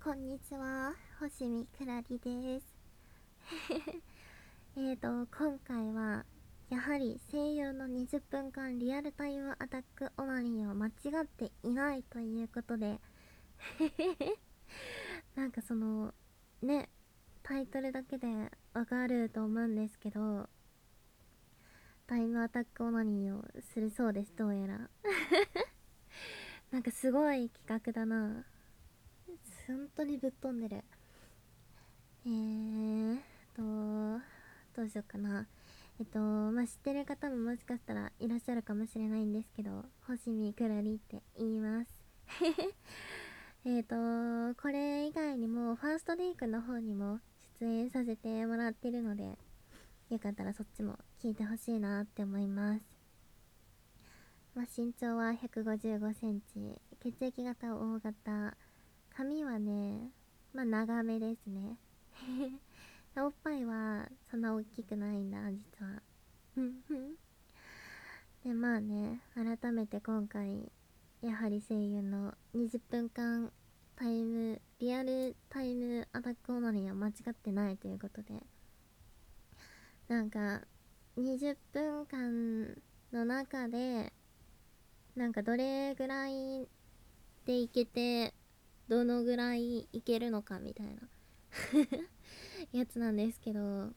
こんにちは、星見くらりです。今回は、やはり声優の20分間リアルタイムアタックオナニーを間違っていないということで、なんかその、ね、タイトルだけでわかると思うんですけど、タイムアタックオナニーをするそうです、どうやら。なんかすごい企画だな。本当にぶっ飛んでる。と、どうしようかな。知ってる方ももしかしたらいらっしゃるかもしれないんですけど、星見くらりって言います。これ以外にも、ファーストデイクの方にも出演させてもらってるので、よかったらそっちも聞いてほしいなって思います。身長は155センチ、血液型 O 型、髪はね、長めですね。おっぱいはそんな大きくないんだ、実は。で、改めて今回、やはり声優の20分間リアルタイムアタックオナニーは間違ってないということで、なんか、20分間の中で、どれぐらいでいけて、どのぐらいいけるのかみたいなやつなんですけど、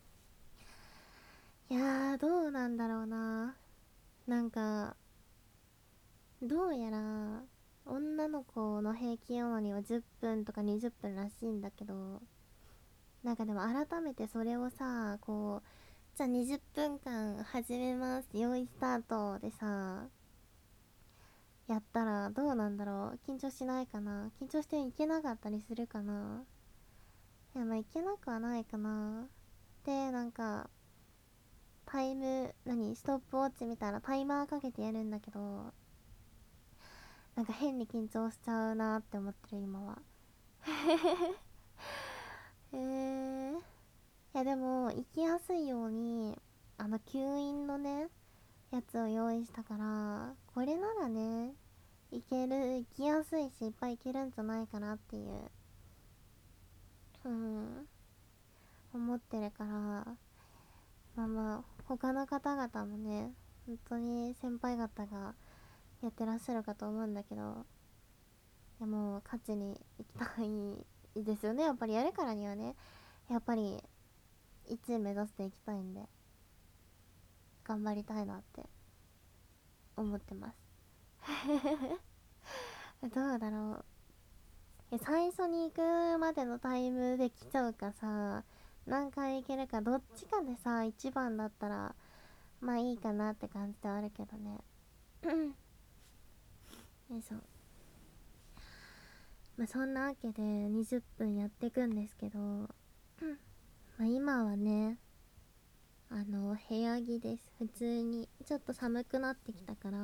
いやー、どうなんだろうな。なんか、どうやら、女の子の平均オナニーは10分とか20分らしいんだけど、でも改めてそれをさ、じゃあ20分間始めます、用意スタートでさ、やったらどうなんだろう。緊張しないかな。緊張していけなかったりするかな。いや、いけなくはないかな。で、ストップウォッチみたいなタイマーかけてやるんだけど、変に緊張しちゃうなって思ってる今は。いやでも行きやすいように吸引のねやつを用意したから、これならね行きやすいし、いっぱい行けるんじゃないかなっていう、思ってるから、他の方々もね、本当に先輩方がやってらっしゃるかと思うんだけど、でも勝ちに行きたいですよね。やっぱりやるからにはね、やっぱり1位目指していきたいんで、頑張りたいなって思ってます。どうだろう。最初に行くまでのタイムで来ちゃうかさ、何回行けるかどっちかでさ、1番だったらいいかなって感じではあるけどね。よいしょ。そんなわけで20分やっていくんですけど、今はね、部屋着です。普通にちょっと寒くなってきたから、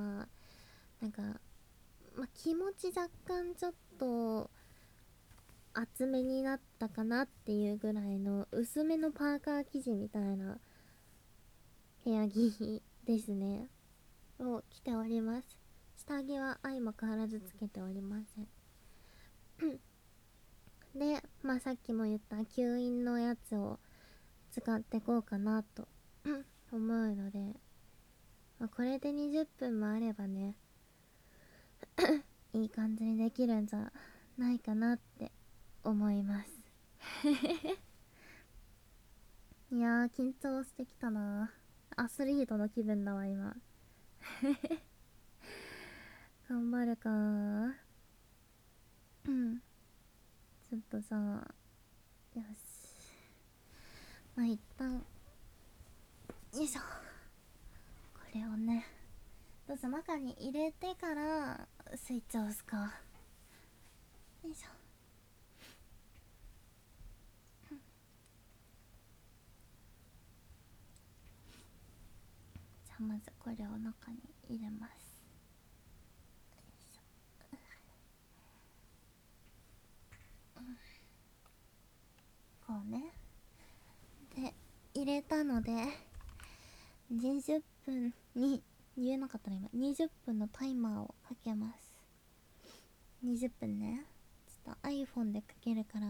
気持ち若干ちょっと厚めになったかなっていうぐらいの薄めのパーカー生地みたいな部屋着ですねを着ております。下着は相も変わらずつけておりません。で、さっきも言った吸引のやつを使ってこうかなと思うので、これで20分もあればねいい感じにできるんじゃないかなって思います。いやー、緊張してきたな。アスリートの気分だわ今。頑張るかー。ちょっとさ、よし、一旦よいしょ、これをね、どうぞ中に入れてからスイッチを押すか。よいしょ。じゃあまずこれを中に入れます。こうね。で、入れたので20分に、言えなかったら今20分のタイマーをかけます。20分ね。ち iPhone でかけるから、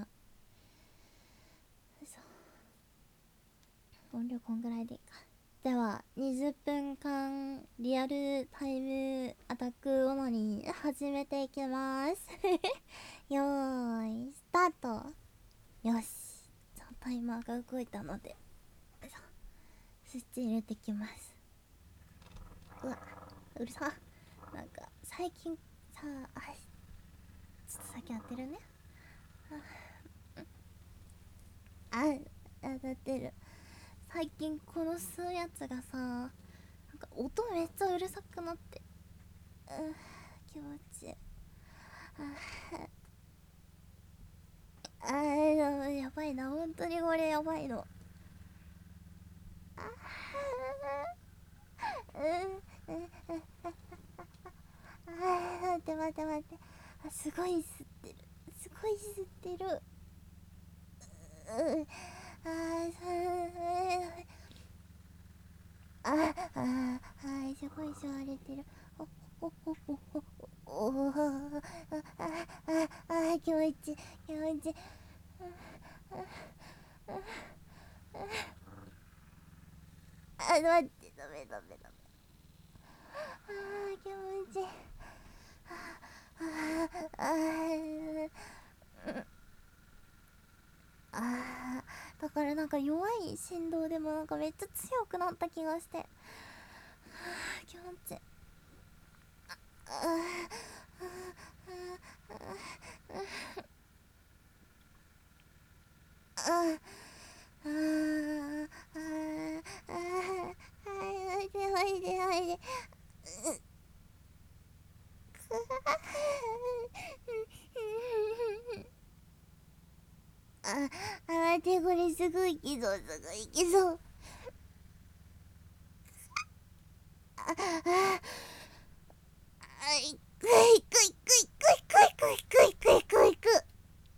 音量こんぐらいでいいか。では20分間リアルタイムアタックオナニー始めていきますよーいスタート。よし、じゃあタイマーが動いたのでスイッチ入れてきます。うわ、うるさ。なんか最近さあ、ちょっと先当てるね。当たってる。最近この吸うやつがさ、なんか音めっちゃうるさくなって、気持ちいい。やばいな、本当にこれやばいの。待って待って待って、すごい吸ってる、すごい吸ってる。すごい吸われてる。気持ちいい、気持ちいい。待って、ダメ。気持ちいい。だからなんか弱い振動でもなんかめっちゃ強くなった気がして、気持ちいい。待って、これすごいきそう、すごいきそう。いくいくいくいくいくいくいくいくいくいく。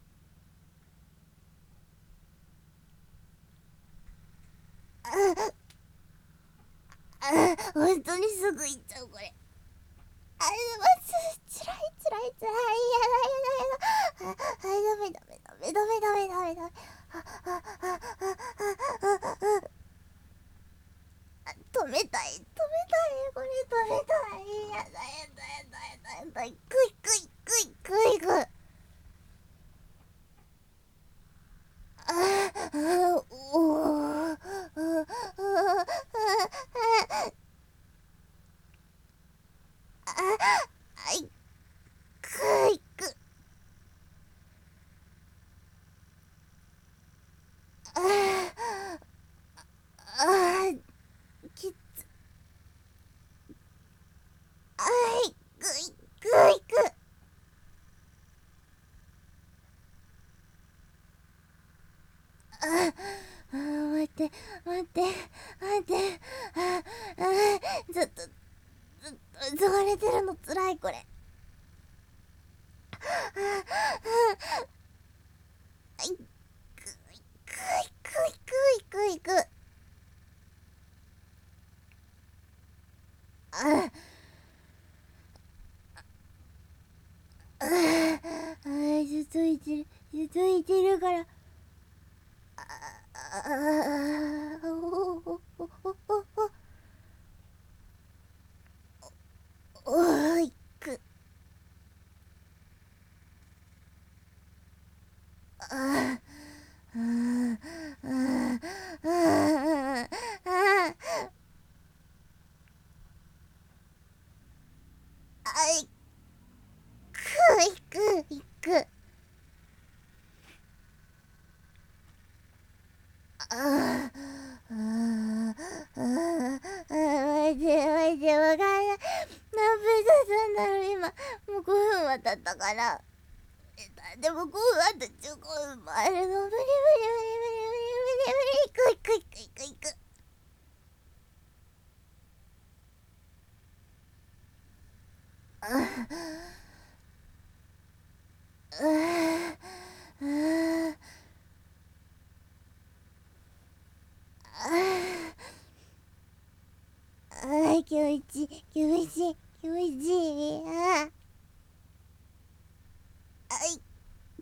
本当にすぐ行っちゃうこれ。つらいつらいつらい。やだやだやだ。ダメダメダメダメダメダメダメ。止めたいこれ止めたい。やだやだやだやだやだ。くいくいくいくいく。くいく。きつ。くいくいく。待って待って待って。ずっとずがれてるのつらいこれ。くいくいくいくいく。ずっといてるから。いく。いく。マジわかんない。何分経つんだろう今。もう5分は経ったから。でも5分あと15分もあるの。無理無理無理無理無理無理。いくいくいくいくいく。気持ちいい気持ちいい気持ちいい。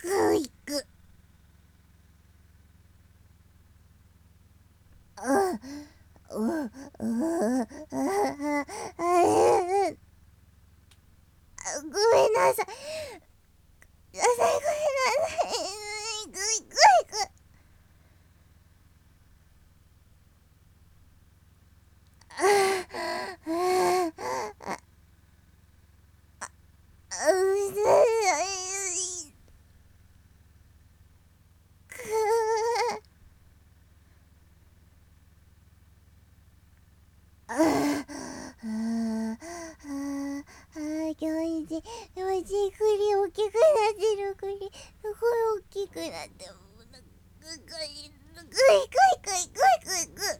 栗大きくなってる。栗すごい大きくなってる。グイグイグイグイグイグイグイ。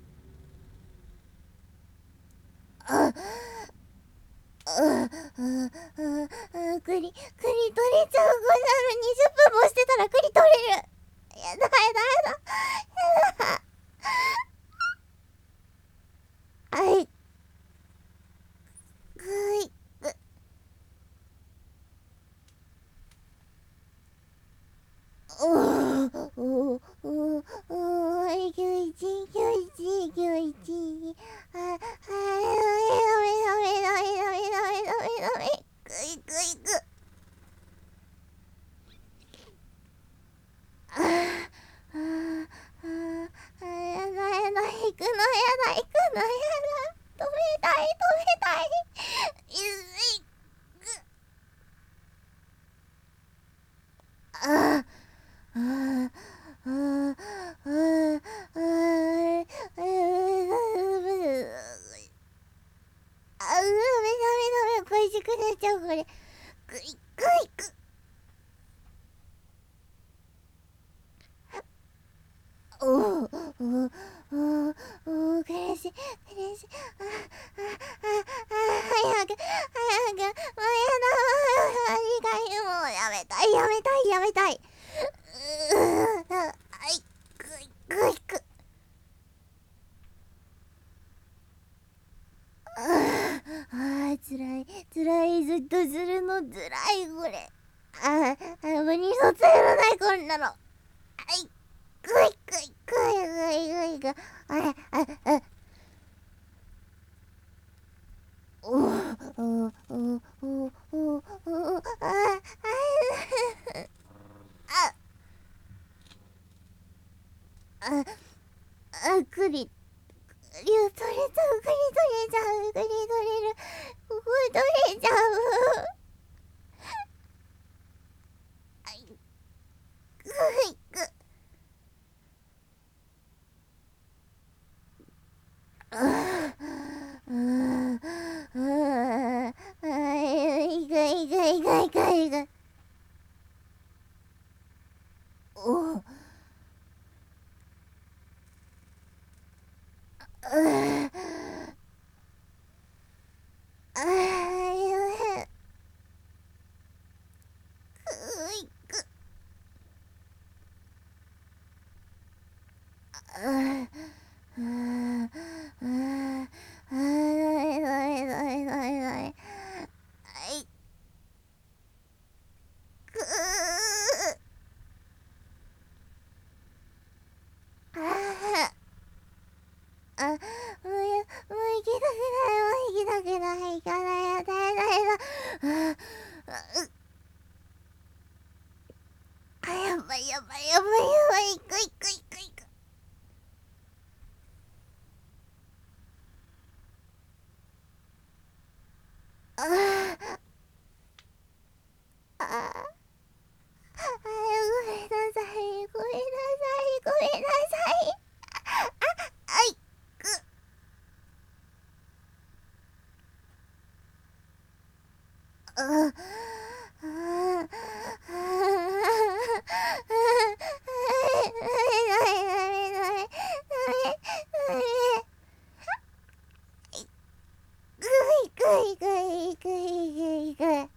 あ栗取れちゃう。こんなの20分もしてたら栗取れる。やだやだやだやだ。はい。ぐいぐ。気持ちいい気持ちいい気持ちいい。ダメダメダメダメダメダメダメダメ。ぐいぐいぐ。やだやだ、行くのやだ、行くのやだ。止めたい、止めたい。いぐ。あああああダメダメダメ、恋しくなっちゃうこれ。ぐいぐいぐ。おおおおお、苦しい苦しい。早く早く、もうやだ。ありがい、もうやめたいやめたいやめたい。はい、ぐいぐいぐ。つらいつらい、ずっとするのつらいこれ。無に卒やらないこんなの。はい、ぐいぐいぐいぐいぐいぐい。おおおおおおお、栗取れちゃう、栗取れちゃう、栗取れる、ここ取れちゃう。はい、ぐいぐ。いくいくいくいくいく。お行きたくない、もう行きたくない、行かない、やだやだやだ。やばいやばいやばいやばい、行く行く行く行く。ああああ、ごめんなさいごめんなさいごめんなさい。あいく。ああぐいぐいぐいぐいぐいぐい。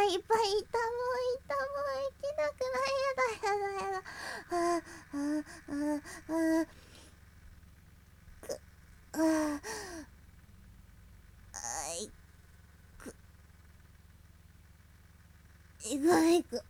いっぱいいた、もういた、もう行けなくない。やだやだやだ。あいく、いくいく。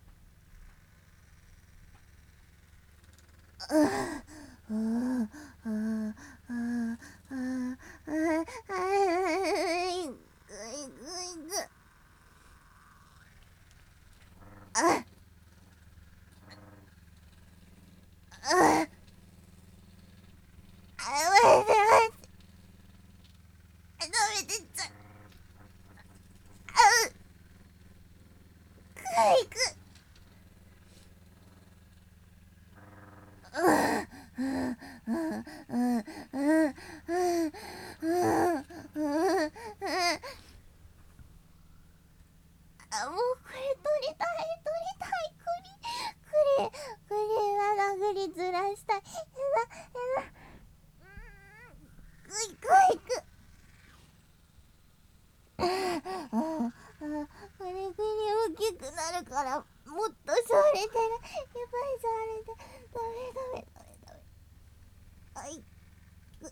もうこれ取りたい、栗は殴りずらしたい。いくいく。これ栗大きくなるからもっとそれてる。やばい、それてダメ。あいく。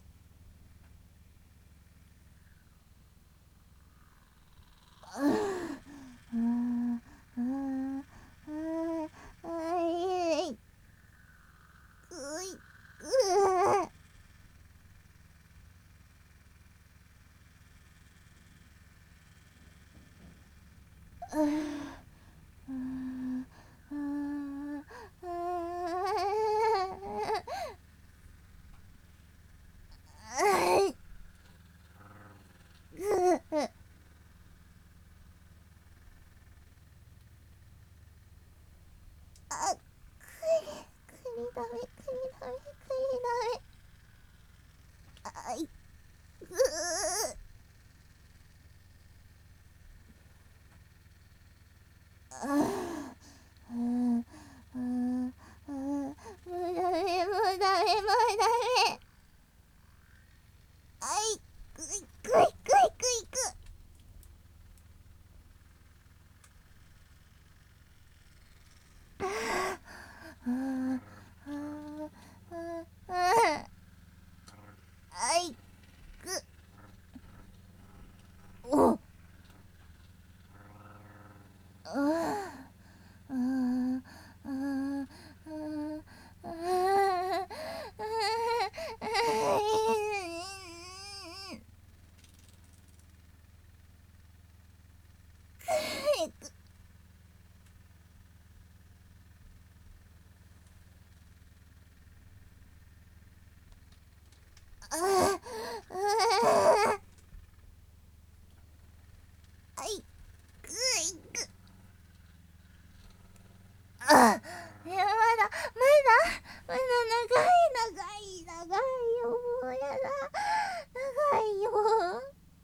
ダメ。あいく。もうダメ。あいく。あいく。おいや、まだ長いよ、もうやだ。長いよ。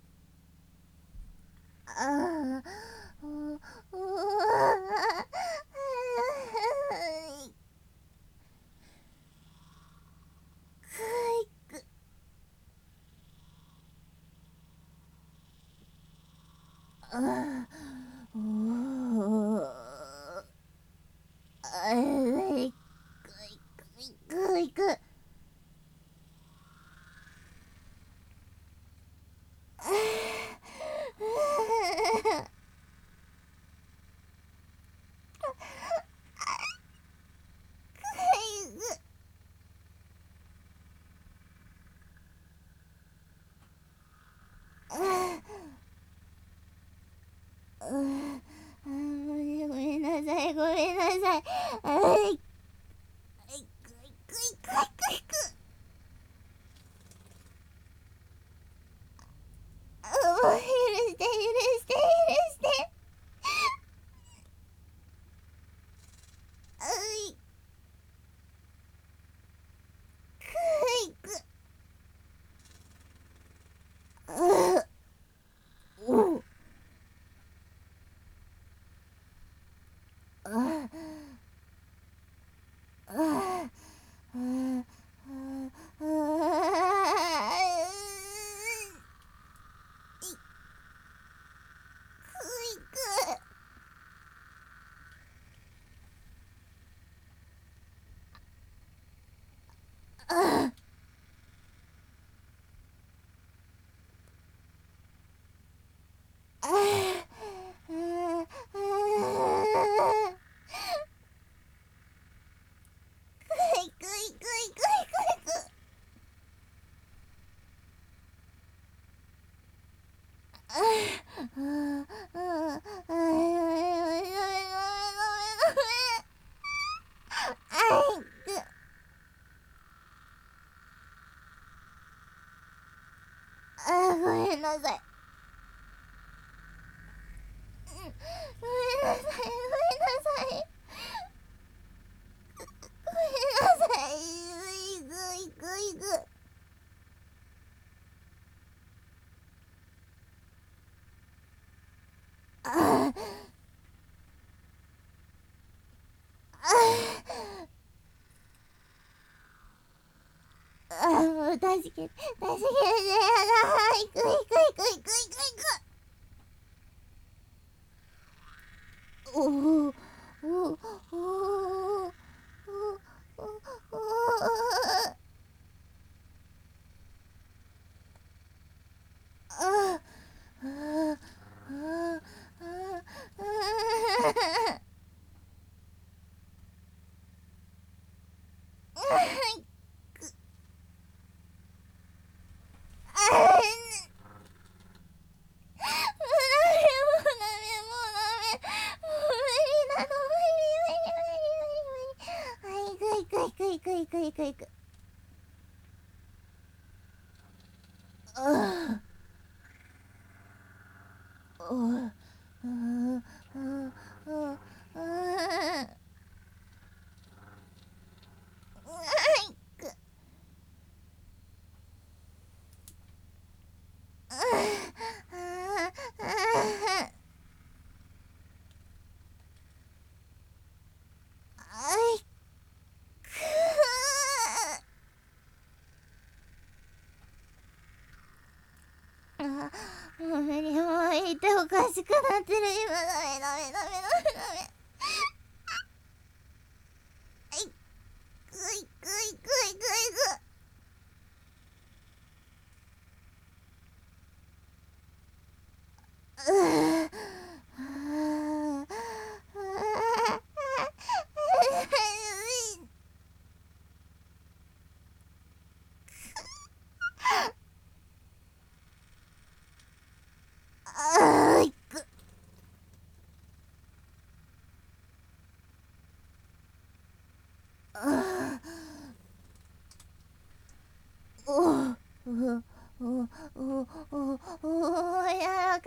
いく。ごめんなさい。いく。もう許して。いく。おあ、ごめんなさい。ごめんなさい、ごめんなさい。ごめんなさい。いくいくいく。ああ、もう助けて、助けて、やだ。いくいくいくいくいくいく。おおおおおおああああもう無理、もういておかしくなってる。今ダメダメダメダメダメ。いくいくいくいくいく。いや、わかんないわかんないわかんない。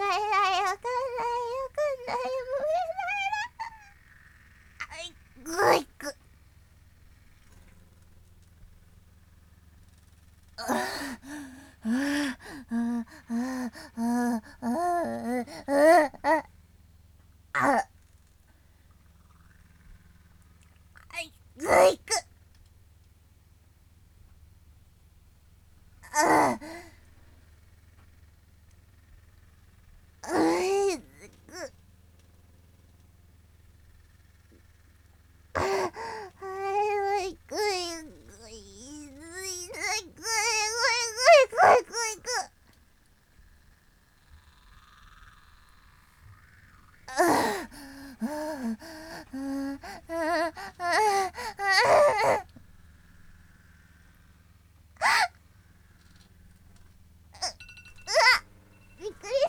もういく。グイク。ああ、いく。はい、いくいくいくいくいくいく。びっくりした。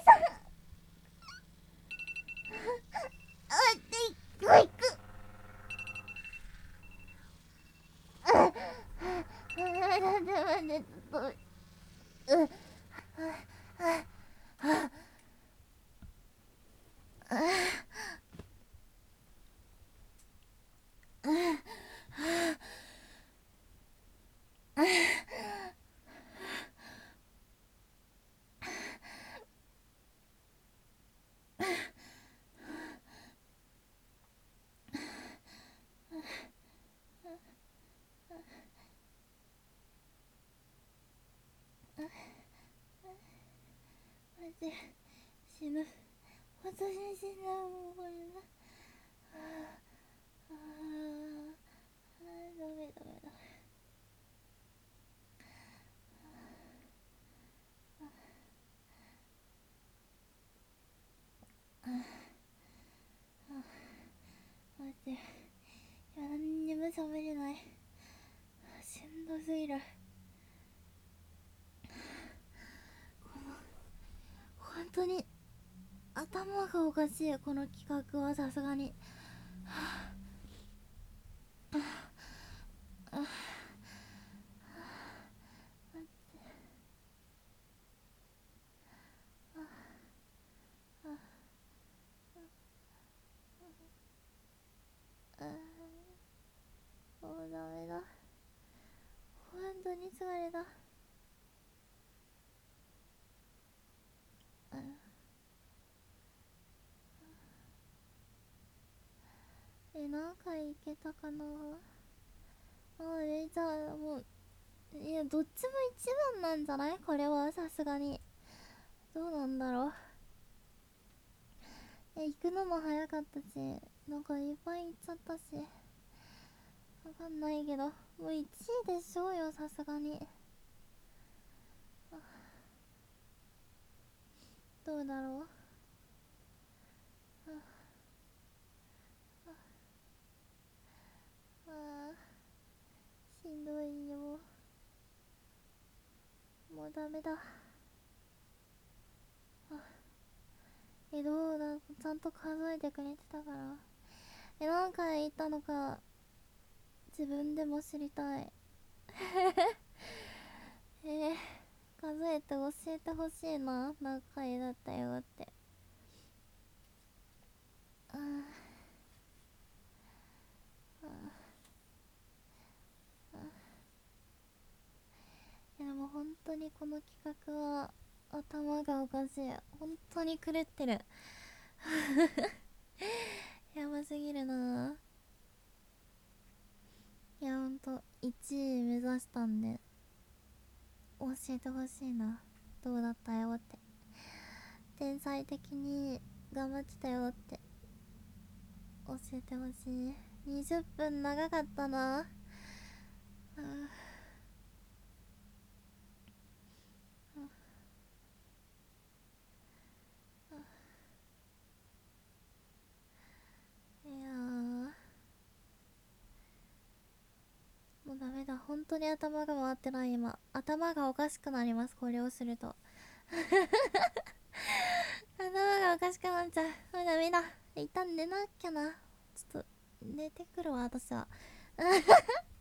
待って、いくいく。待って、待って、死ぬ。私死んだ、もうこれだ。ダメダメダメ。待って、いや、何にも喋れない。しんどすぎる。本当に頭がおかしい、この企画は。さすがにうダメだ、本当に疲れた。何回いけたかな。じゃあもう、いやどっちも一番なんじゃない、これはさすがに。どうなんだろう。行くのも早かったし、なんかいっぱい行っちゃったし、わかんないけど、もう1位でしょうよ、さすがに。どうだろう。しんどいよ。もうダメだ。どうだ、ちゃんと数えてくれてたから。何回行ったのか自分でも知りたい。数えて教えてほしいな、何回だったよって。でも本当にこの企画は頭がおかしい。本当に狂ってる。やばすぎるな。いやほんと1位目指したんで教えてほしいな、どうだったよって。天才的に頑張ってたよって教えてほしい。20分長かったな。いやもうダメだ、本当に頭が回ってない。今頭がおかしくなります、これをすると。頭がおかしくなっちゃう。もうダメだ、一旦寝なきゃな。ちょっと寝てくるわ私は。ダメだ、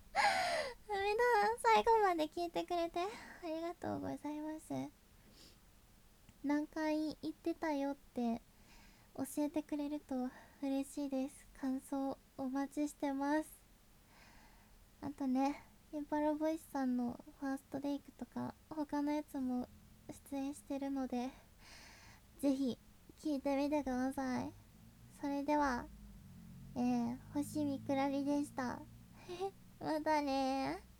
最後まで聞いてくれてありがとうございます。何回言ってたよって教えてくれると嬉しいです。感想お待ちしてます。あとね、インパラボイスさんのファーストレイクとか他のやつも出演してるので、ぜひ聞いてみてください。それでは星みくらりでした。またねー。